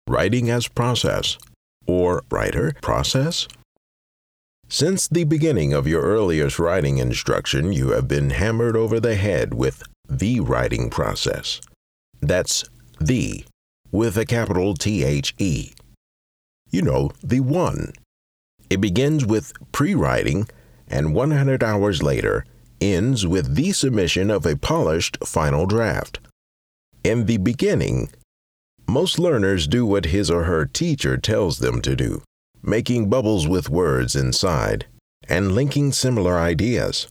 writing as process, or writer process? Since the beginning of your earliest writing instruction, you have been hammered over the head with the writing process. That's the, with a capital THE. You know, the one. It begins with pre-writing, and 100 hours later, ends with the submission of a polished final draft. In the beginning, most learners do what his or her teacher tells them to do, making bubbles with words inside, and linking similar ideas.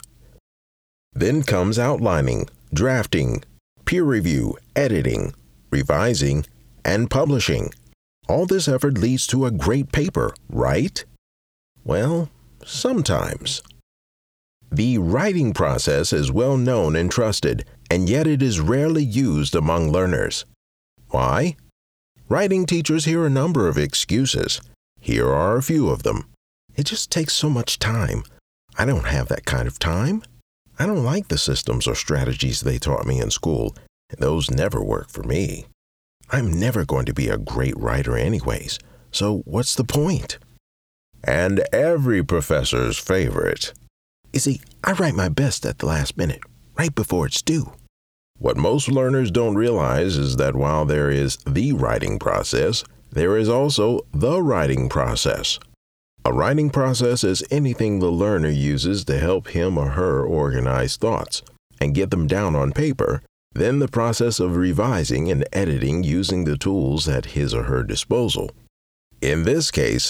Then comes outlining, drafting, peer review, editing, revising, and publishing. All this effort leads to a great paper, right? Well, sometimes. The writing process is well known and trusted, and yet it is rarely used among learners. Why? Writing teachers hear a number of excuses. Here are a few of them. It just takes so much time. I don't have that kind of time. I don't like the systems or strategies they taught me in school. Those never work for me. I'm never going to be a great writer anyways, so what's the point? And every professor's favorite. You see, I write my best at the last minute, right before it's due. What most learners don't realize is that while there is the writing process, there is also the writing process. A writing process is anything the learner uses to help him or her organize thoughts and get them down on paper, then the process of revising and editing using the tools at his or her disposal. In this case,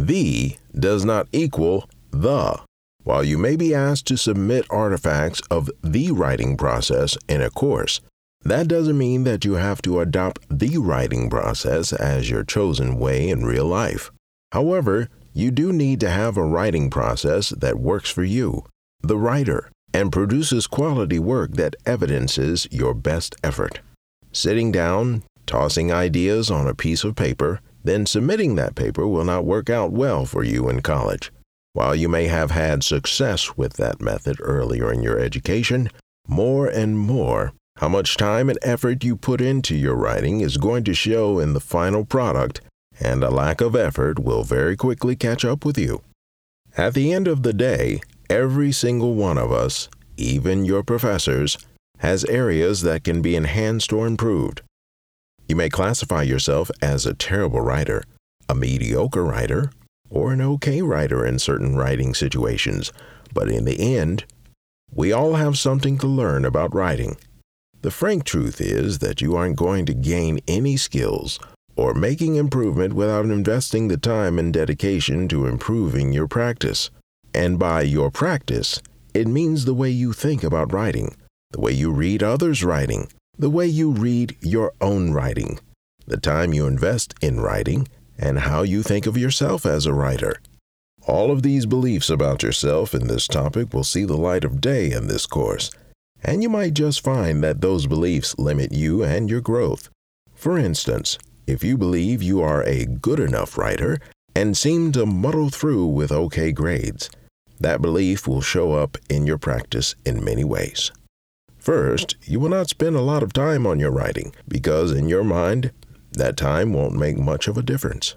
the does not equal the. While you may be asked to submit artifacts of the writing process in a course, that doesn't mean that you have to adopt the writing process as your chosen way in real life. However, you do need to have a writing process that works for you, the writer, and produces quality work that evidences your best effort. Sitting down, tossing ideas on a piece of paper, then submitting that paper will not work out well for you in college. While you may have had success with that method earlier in your education, more and more, how much time and effort you put into your writing is going to show in the final product, and a lack of effort will very quickly catch up with you. At the end of the day, every single one of us, even your professors, has areas that can be enhanced or improved. You may classify yourself as a terrible writer, a mediocre writer, or an okay writer in certain writing situations, but in the end, we all have something to learn about writing. The frank truth is that you aren't going to gain any skills or making improvement without investing the time and dedication to improving your practice. And by your practice, it means the way you think about writing, the way you read others' writing, the way you read your own writing, the time you invest in writing, and how you think of yourself as a writer. All of these beliefs about yourself in this topic will see the light of day in this course, and you might just find that those beliefs limit you and your growth. For instance, if you believe you are a good enough writer and seem to muddle through with okay grades, that belief will show up in your practice in many ways. First, you will not spend a lot of time on your writing because in your mind, that time won't make much of a difference.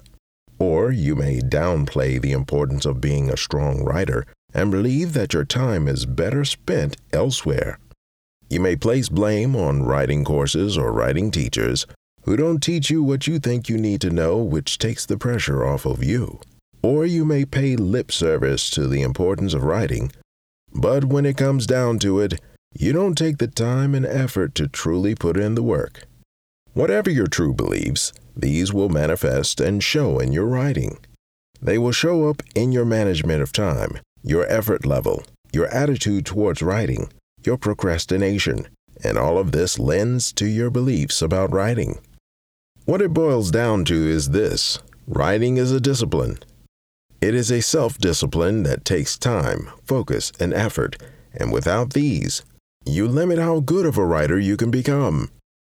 Or you may downplay the importance of being a strong writer and believe that your time is better spent elsewhere. You may place blame on writing courses or writing teachers who don't teach you what you think you need to know, which takes the pressure off of you. Or you may pay lip service to the importance of writing, but when it comes down to it, you don't take the time and effort to truly put in the work. Whatever your true beliefs, these will manifest and show in your writing. They will show up in your management of time, your effort level, your attitude towards writing, your procrastination, and all of this lends to your beliefs about writing. What it boils down to is this: writing is a discipline. It is a self-discipline that takes time, focus, and effort, and without these, you limit how good of a writer you can become.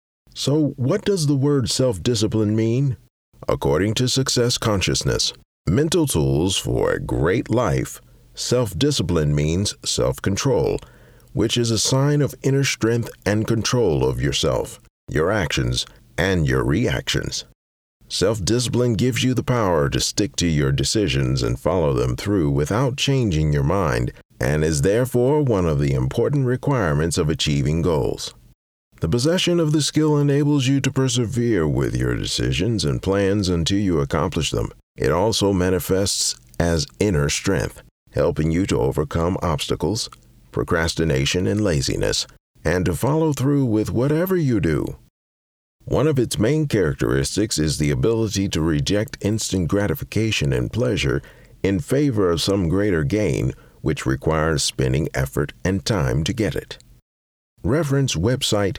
So, what does the word self-discipline mean? According to Success Consciousness, Mental Tools for a Great Life, self-discipline means self-control, which is a sign of inner strength and control of yourself, your actions, and your reactions. Self-discipline gives you the power to stick to your decisions and follow them through without changing your mind, and is therefore one of the important requirements of achieving goals. The possession of the skill enables you to persevere with your decisions and plans until you accomplish them. It also manifests as inner strength, helping you to overcome obstacles, procrastination, and laziness, and to follow through with whatever you do. One of its main characteristics is the ability to reject instant gratification and pleasure in favor of some greater gain, which requires spending effort and time to get it. Reference website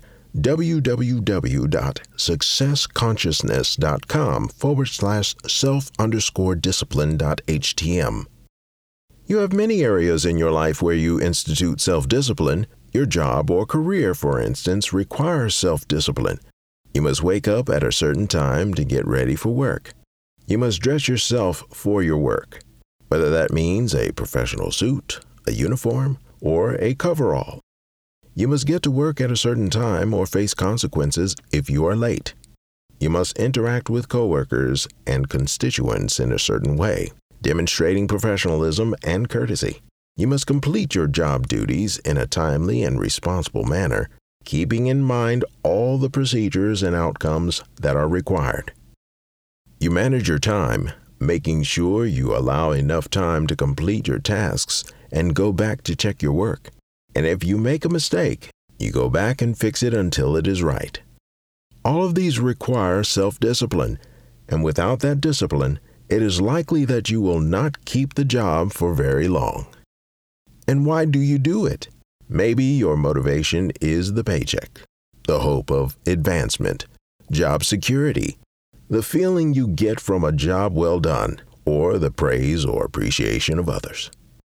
www.successkonsciousness.com/self_discipline.htm. You have many areas in your life where you institute self-discipline. Your job or career, for instance, requires self-discipline. You must wake up at a certain time to get ready for work. You must dress yourself for your work, whether that means a professional suit, a uniform, or a coverall. You must get to work at a certain time or face consequences if you are late. You must interact with coworkers and constituents in a certain way, demonstrating professionalism and courtesy. You must complete your job duties in a timely and responsible manner, keeping in mind all the procedures and outcomes that are required. You manage your time, making sure you allow enough time to complete your tasks and go back to check your work. And if you make a mistake, you go back and fix it until it is right. All of these require self-discipline, and without that discipline, it is likely that you will not keep the job for very long. And why do you do it? Maybe your motivation is the paycheck, the hope of advancement, job security, the feeling you get from a job well done, or the praise or appreciation of others.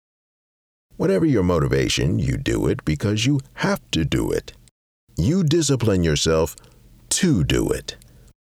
Whatever your motivation, you do it because you have to do it. You discipline yourself to do it.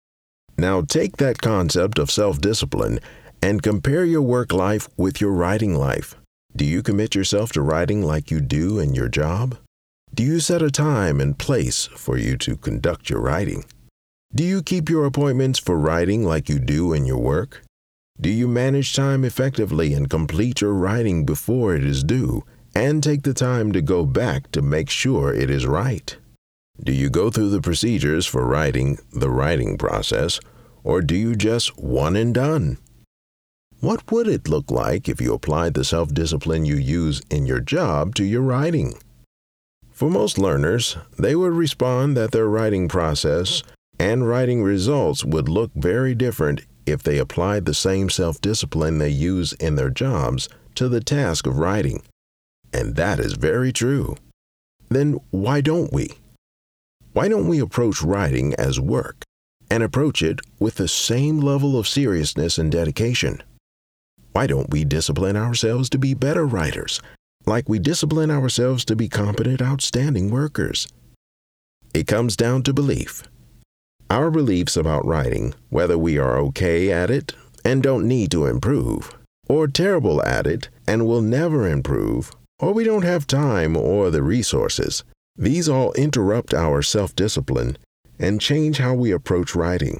Now take that concept of self-discipline and compare your work life with your writing life. Do you commit yourself to writing like you do in your job? Do you set a time and place for you to conduct your writing? Do you keep your appointments for writing like you do in your work? Do you manage time effectively and complete your writing before it is due, and take the time to go back to make sure it is right? Do you go through the procedures for writing the writing process, or do you just one and done? What would it look like if you applied the self-discipline you use in your job to your writing? For most learners, they would respond that their writing process and writing results would look very different if they applied the same self-discipline they use in their jobs to the task of writing. And that is very true. Then why don't we? Why don't we approach writing as work and approach it with the same level of seriousness and dedication? Why don't we discipline ourselves to be better writers, like we discipline ourselves to be competent, outstanding workers? It comes down to belief. Our beliefs about writing, whether we are okay at it and don't need to improve, or terrible at it and will never improve, or we don't have time or the resources, these all interrupt our self-discipline and change how we approach writing.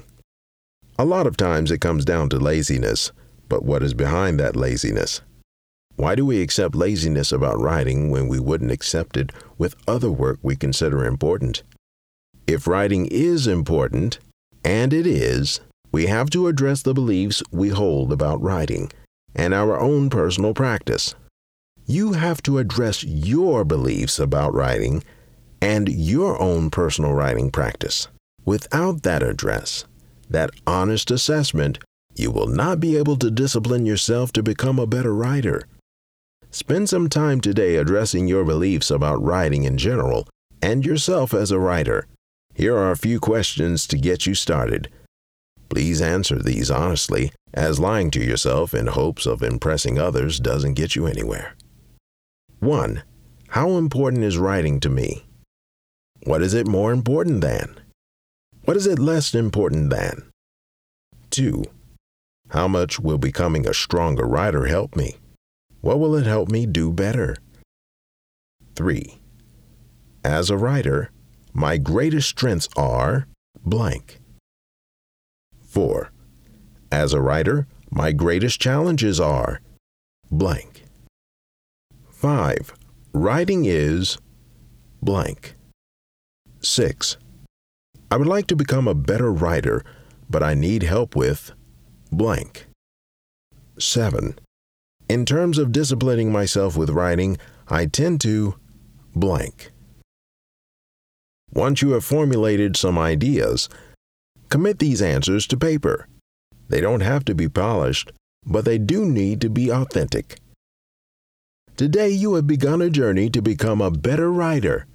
A lot of times it comes down to laziness. But what is behind that laziness? Why do we accept laziness about writing when we wouldn't accept it with other work we consider important? If writing is important, and it is, we have to address the beliefs we hold about writing and our own personal practice. You have to address your beliefs about writing and your own personal writing practice. Without that address, that honest assessment, you will not be able to discipline yourself to become a better writer. Spend some time today addressing your beliefs about writing in general and yourself as a writer. Here are a few questions to get you started. Please answer these honestly, as lying to yourself in hopes of impressing others doesn't get you anywhere. 1. How important is writing to me? What is it more important than? What is it less important than? 2. How much will becoming a stronger writer help me? What will it help me do better? 3. As a writer, my greatest strengths are blank. 4. As a writer, my greatest challenges are blank. 5. Writing is blank. 6. I would like to become a better writer, but I need help with blank. 7. In terms of disciplining myself with writing, I tend to blank. Once you have formulated some ideas, commit these answers to paper. They don't have to be polished, but they do need to be authentic. Today you have begun a journey to become a better writer.